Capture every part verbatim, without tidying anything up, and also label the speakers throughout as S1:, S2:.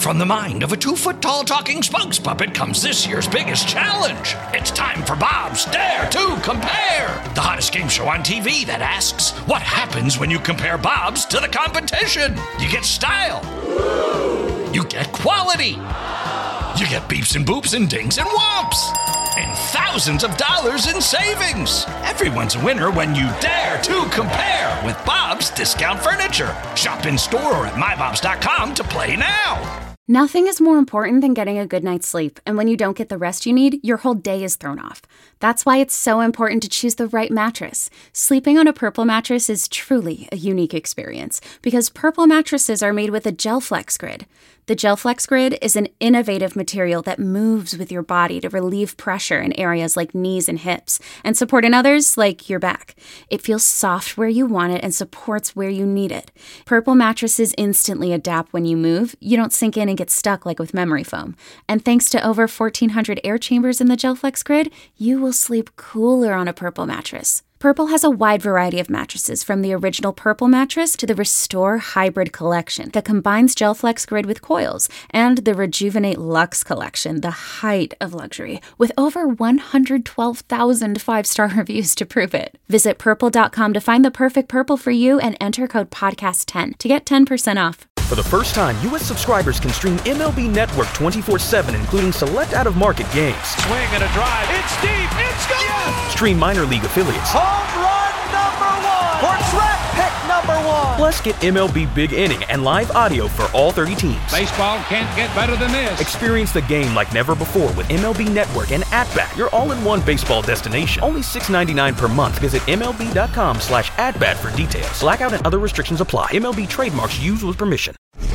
S1: From the mind of a two-foot-tall talking spokes puppet comes this year's biggest challenge. It's time for Bob's Dare to Compare, the hottest game show on T V that asks, what happens when you compare Bobs to the competition? You get style. You get quality. You get beeps and boops and dings and whomps. And thousands of dollars in savings. Everyone's a winner when you dare to compare with Bob's Discount Furniture. Shop in store or at my bobs dot com to play now.
S2: Nothing is more important than getting a good night's sleep, and when you don't get the rest you need, your whole day is thrown off. That's why it's so important to choose the right mattress. Sleeping on a Purple mattress is truly a unique experience, because Purple mattresses are made with a GelFlex Grid. The GelFlex Grid is an innovative material that moves with your body to relieve pressure in areas like knees and hips, and support in others like your back. It feels soft where you want it and supports where you need it. Purple mattresses instantly adapt when you move. You don't sink in and get stuck like with memory foam. And thanks to over fourteen hundred air chambers in the GelFlex Grid, you will sleep cooler on a Purple mattress. Purple has a wide variety of mattresses, from the original Purple mattress to the Restore Hybrid collection that combines GelFlex Grid with coils, and the Rejuvenate Luxe collection, the height of luxury, with over one hundred twelve thousand five-star reviews to prove it. Visit purple dot com to find the perfect Purple for you and enter code podcast ten to get ten percent off.
S3: For the first time, U S subscribers can stream M L B Network twenty-four seven, including select out-of-market games.
S4: Swing and a drive. It's deep. It's gone. Yes!
S3: Stream minor league affiliates.
S4: Home run number one. Or draft pick number one.
S3: Plus, get M L B Big Inning and live audio for all thirty teams.
S4: Baseball can't get better than this.
S3: Experience the game like never before with M L B Network and At-Bat, your all-in-one baseball destination. Only six dollars and ninety-nine cents per month. Visit M L B dot com slash at-bat for details. Blackout and other restrictions apply. M L B trademarks used with permission.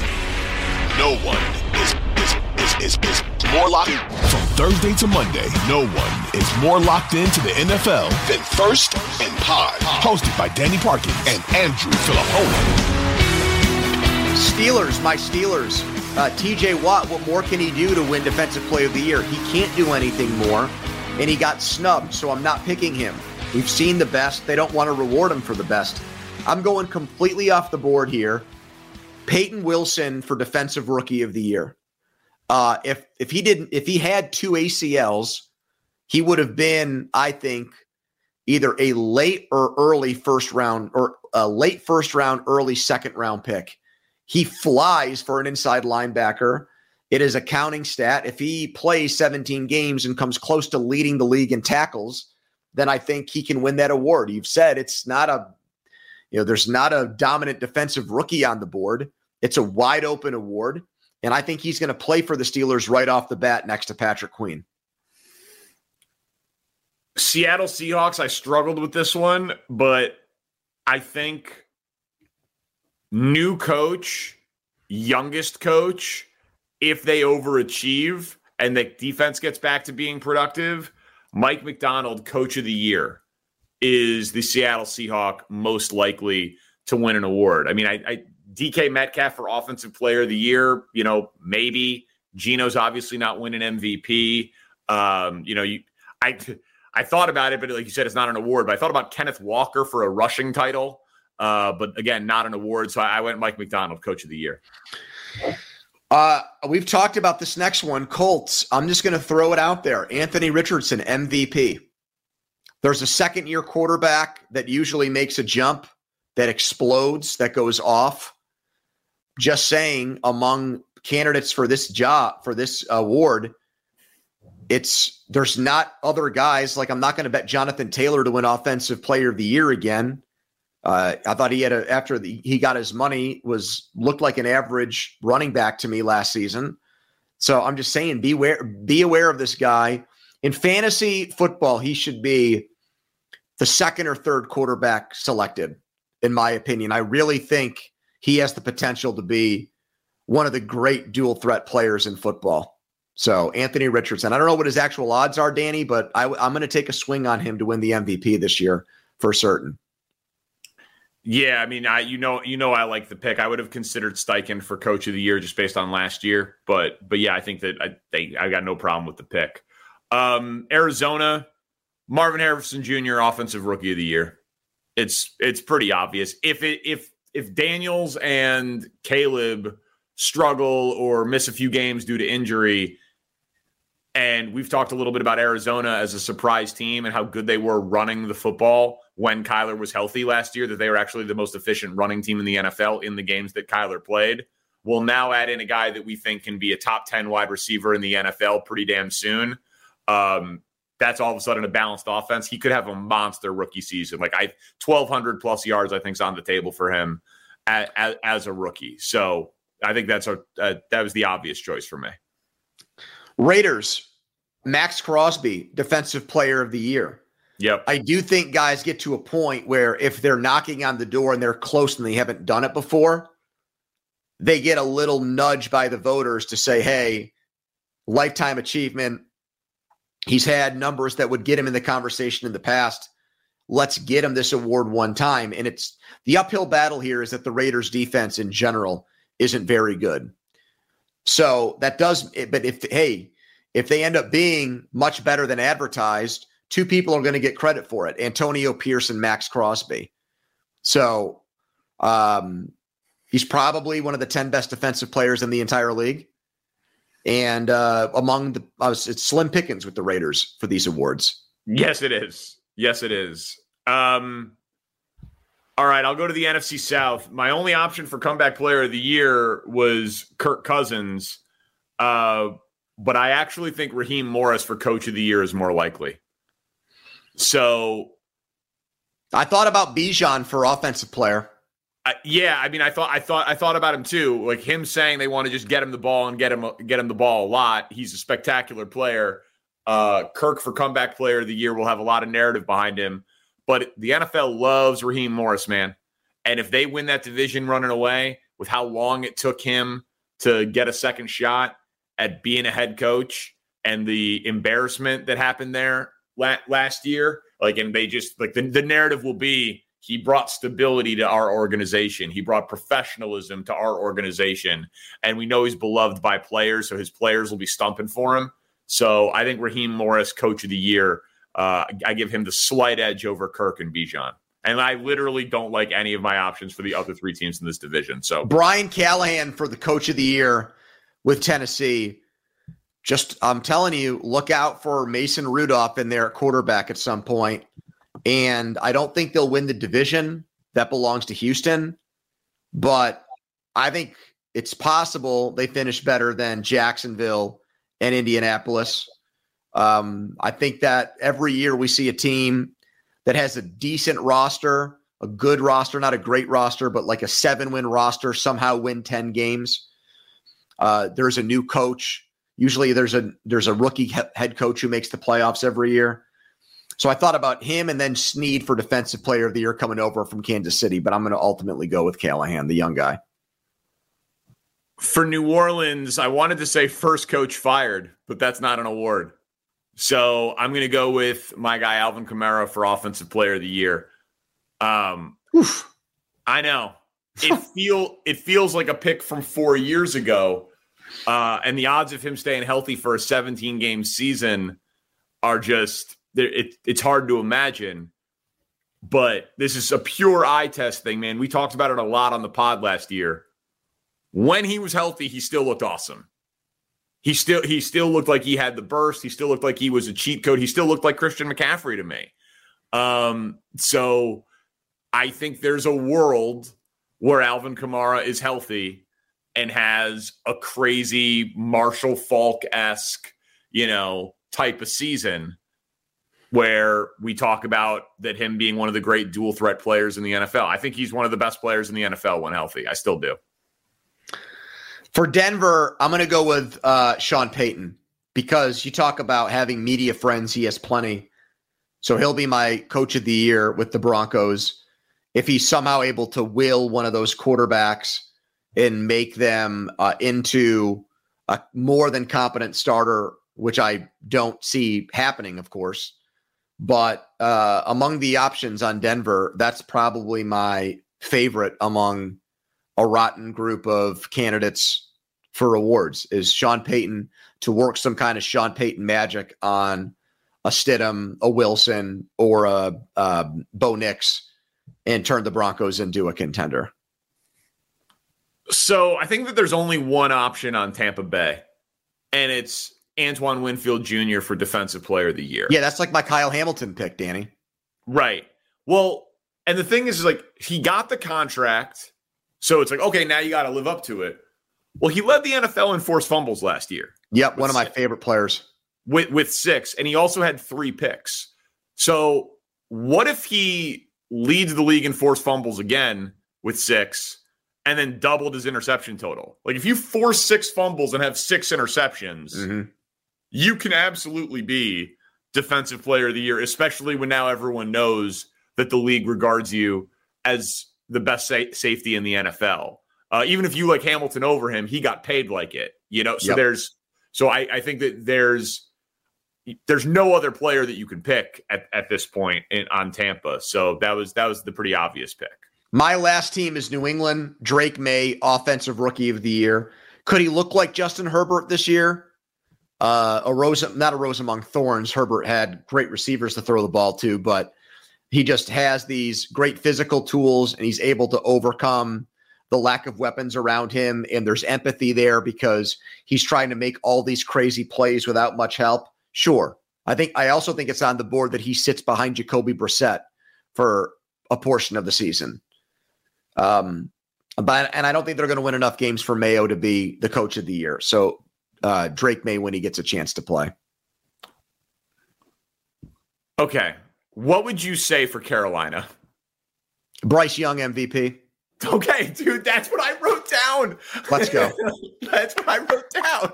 S5: No one is, is, is, is, is more locked from Thursday to Monday. No one is more locked into the N F L than First and Pod. Hosted by Danny Parkin and Andrew Filippone.
S6: Steelers, my Steelers. Uh, T J Watt, what more can he do to win Defensive Player of the Year? He can't do anything more, and he got snubbed, so I'm not picking him. We've seen the best. They don't want to reward him for the best. I'm going completely off the board here. Peyton Wilson for Defensive Rookie of the Year. Uh, if if he didn't, if he had two A C Ls, he would have been, I think, either a late or early first round, or a late first round, early second round pick. He flies for an inside linebacker. It is a counting stat. If he plays seventeen games and comes close to leading the league in tackles, then I think he can win that award. You've said it's not a, you know, there's not a dominant defensive rookie on the board. It's a wide open award. And I think he's going to play for the Steelers right off the bat next to Patrick Queen.
S7: Seattle Seahawks, I struggled with this one, but I think new coach, youngest coach, if they overachieve and the defense gets back to being productive, Mike Macdonald, Coach of the Year, is the Seattle Seahawk most likely to win an award. I mean, I, I D K Metcalf for Offensive Player of the Year, you know, maybe. Geno's obviously not winning M V P. Um, you know, you, I I thought about it, but like you said, it's not an award. But I thought about Kenneth Walker for a rushing title. Uh, but again, not an award. So I, I went Mike Macdonald, Coach of the Year.
S6: Uh, we've talked about this next one, Colts. I'm just going to throw it out there. Anthony Richardson, M V P. There's a second-year quarterback that usually makes a jump, that explodes, that goes off. Just saying, among candidates for this job, for this award, it's there's not other guys. Like, I'm not going to bet Jonathan Taylor to win Offensive Player of the Year again. Uh, I thought he had a, after the, he got his money, was looked like an average running back to me last season. So I'm just saying, beware, be aware of this guy. In fantasy football, he should be the second or third quarterback selected, in my opinion. I really think he has the potential to be one of the great dual threat players in football. So Anthony Richardson, I don't know what his actual odds are, Danny, but I, I'm going to take a swing on him to win the M V P this year for certain.
S7: Yeah, I mean, I you know you know I like the pick. I would have considered Steichen for Coach of the Year just based on last year, but but yeah, I think that I they, I got no problem with the pick. Um, Arizona, Marvin Harrison Junior Offensive Rookie of the Year. It's it's pretty obvious. If it if if Daniels and Caleb struggle or miss a few games due to injury. And we've talked a little bit about Arizona as a surprise team and how good they were running the football when Kyler was healthy last year, that they were actually the most efficient running team in the N F L in the games that Kyler played. We'll now add in a guy that we think can be a top ten wide receiver in the N F L pretty damn soon. Um, that's all of a sudden a balanced offense. He could have a monster rookie season. Like I, twelve hundred plus yards, I think is on the table for him as, as, as a rookie. So I think that's a, uh, that was the obvious choice for me.
S6: Raiders, Max Crosby, Defensive Player of the Year.
S7: Yep.
S6: I do think guys get to a point where if they're knocking on the door and they're close and they haven't done it before, they get a little nudge by the voters to say, hey, lifetime achievement. He's had numbers that would get him in the conversation in the past. Let's get him this award one time. And it's the uphill battle here is that the Raiders defense in general isn't very good. So that does, but if, hey, if they end up being much better than advertised, two people are going to get credit for it. Antonio Pierce and Max Crosby. So um, he's probably one of the ten best defensive players in the entire league. And uh, among the, uh, it's slim pickings with the Raiders for these awards.
S7: Yes, it is. Yes, it is. Um, all right, I'll go to the N F C South. My only option for comeback player of the year was Kirk Cousins. Uh, but I actually think Raheem Morris for coach of the year is more likely. So
S6: I thought about Bijan for offensive player.
S7: Uh, yeah, I mean, I thought, I thought, I thought about him too. Like him saying they want to just get him the ball and get him, get him the ball a lot. He's a spectacular player. Uh, Kirk for comeback player of the year will have a lot of narrative behind him. But the N F L loves Raheem Morris, man. And if they win that division running away with how long it took him to get a second shot at being a head coach and the embarrassment that happened there la- last year, like, and they just like the, the narrative will be, he brought stability to our organization. He brought professionalism to our organization. And we know he's beloved by players, so his players will be stumping for him. So I think Raheem Morris, coach of the year, uh, I give him the slight edge over Kirk and Bijan. And I literally don't like any of my options for the other three teams in this division. So
S6: Brian Callahan for the coach of the year with Tennessee. Just, I'm telling you, look out for Mason Rudolph in there at quarterback at some point. And I don't think they'll win the division. That belongs to Houston. But I think it's possible they finish better than Jacksonville and Indianapolis. Um, I think that every year we see a team that has a decent roster, a good roster, not a great roster, but like a seven-win roster, somehow win ten games. Uh, there's a new coach. Usually there's a there's a rookie he- head coach who makes the playoffs every year. So I thought about him and then Snead for defensive player of the year coming over from Kansas City, but I'm going to ultimately go with Callahan, the young guy.
S7: For New Orleans, I wanted to say first coach fired, but that's not an award. So I'm going to go with my guy, Alvin Kamara, for offensive player of the year. Um,
S6: Oof.
S7: I know it feel it feels like a pick from four years ago. Uh, and the odds of him staying healthy for a seventeen game season are just, it, it's hard to imagine. But this is a pure eye test thing, man. We talked about it a lot on the pod last year. When he was healthy, he still looked awesome. He still he still looked like he had the burst. He still looked like he was a cheat code. He still looked like Christian McCaffrey to me. Um, so I think there's a world where Alvin Kamara is healthy and has a crazy Marshall Faulk-esque, you know, type of season where we talk about that him being one of the great dual threat players in the N F L. I think he's one of the best players in the N F L when healthy. I still do.
S6: For Denver, I'm going to go with uh, Sean Payton because you talk about having media friends. He has plenty. So he'll be my coach of the year with the Broncos. If he's somehow able to will one of those quarterbacks and make them uh, into a more than competent starter, which I don't see happening, of course. But uh, among the options on Denver, that's probably my favorite among a rotten group of candidates for awards is Sean Payton to work some kind of Sean Payton magic on a Stidham, a Wilson, or a, a Bo Nix and turn the Broncos into a contender.
S7: So I think that there's only one option on Tampa Bay, and it's Antoine Winfield Junior for Defensive Player of the Year.
S6: Yeah, that's like my Kyle Hamilton pick, Danny.
S7: Right. Well, and the thing is, is like, he got the contract, so it's like, okay, now you got to live up to it. Well, he led the N F L in forced fumbles last year.
S6: Yep, one of my favorite players.
S7: With with six, and he also had three picks. So what if he leads the league in forced fumbles again with six, and then doubled his interception total? Like, if you force six fumbles and have six interceptions, mm-hmm. you can absolutely be Defensive Player of the Year, especially when now everyone knows that the league regards you as the best sa- safety in the N F L. Uh, even if you like Hamilton over him, he got paid like it, you know? So yep. there's, so I, I think that there's, there's no other player that you can pick at, at this point in, on Tampa. So that was, that was the pretty obvious pick.
S6: My last team is New England. Drake May, Offensive Rookie of the Year. Could he look like Justin Herbert this year? Uh, a rose, not a rose among thorns. Herbert had great receivers to throw the ball to, but he just has these great physical tools, and he's able to overcome the lack of weapons around him. And there's empathy there because he's trying to make all these crazy plays without much help. Sure. I think, I also think it's on the board that he sits behind Jacoby Brissett for a portion of the season. Um, but, and I don't think they're going to win enough games for Mayo to be the coach of the year. So uh, Drake May when he gets a chance to play.
S7: Okay. What would you say for Carolina?
S6: Bryce Young M V P.
S7: Okay, dude, that's what I wrote down.
S6: Let's go.
S7: That's what I wrote down.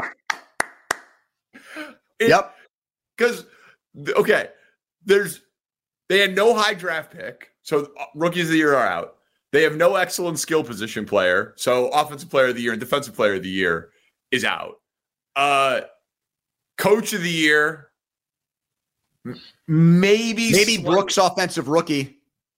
S7: It,
S6: yep.
S7: Because, okay, there's they had no high draft pick, so rookies of the year are out. They have no excellent skill position player, so offensive player of the year and defensive player of the year is out. Uh, coach of the year, maybe
S6: maybe
S7: Sw-
S6: Brooks offensive rookie.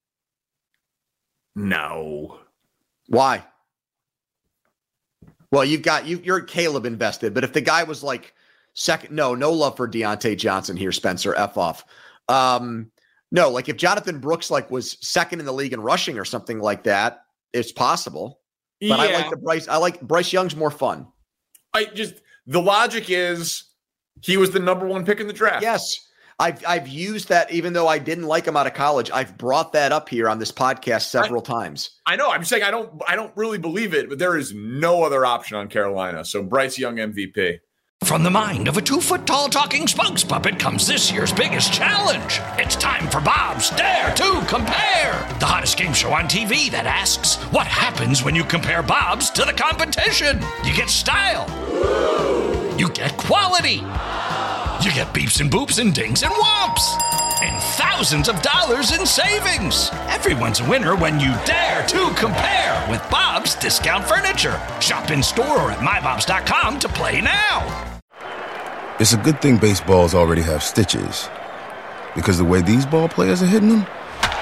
S7: No.
S6: Why? Well, you've got you. You're Caleb invested, but if the guy was like second, no, no love for Deontay Johnson here, Spencer. F off. Um, no, like if Jonathan Brooks like was second in the league in rushing or something like that, it's possible. But yeah. I like the Bryce. I like Bryce Young's more fun.
S7: I just the logic is he was the number one pick in the draft.
S6: Yes. I've I've used that even though I didn't like him out of college. I've brought that up here on this podcast several
S7: I,
S6: times.
S7: I know. I'm just saying I don't I don't really believe it, but there is no other option on Carolina. So Bryce Young M V P.
S1: From the mind of a two-foot-tall talking spokes puppet comes this year's biggest challenge. It's time for Bob's Dare to Compare, the hottest game show on T V that asks, what happens when you compare Bob's to the competition? You get style. You get quality. You get beeps and boops and dings and whomps. And thousands of dollars in savings. Everyone's a winner when you dare to compare with Bob's Discount Furniture. Shop in store or at my bobs dot com to play now.
S8: It's a good thing baseballs already have stitches. Because the way these ball players are hitting them?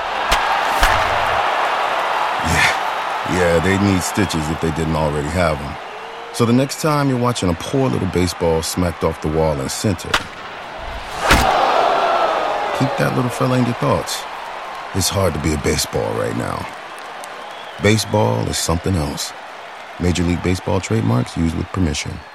S8: Yeah, yeah, they need stitches if they didn't already have them. So the next time you're watching a poor little baseball smacked off the wall in center, keep that little fella in your thoughts. It's hard to be a baseball right now. Baseball is something else. Major League Baseball trademarks used with permission.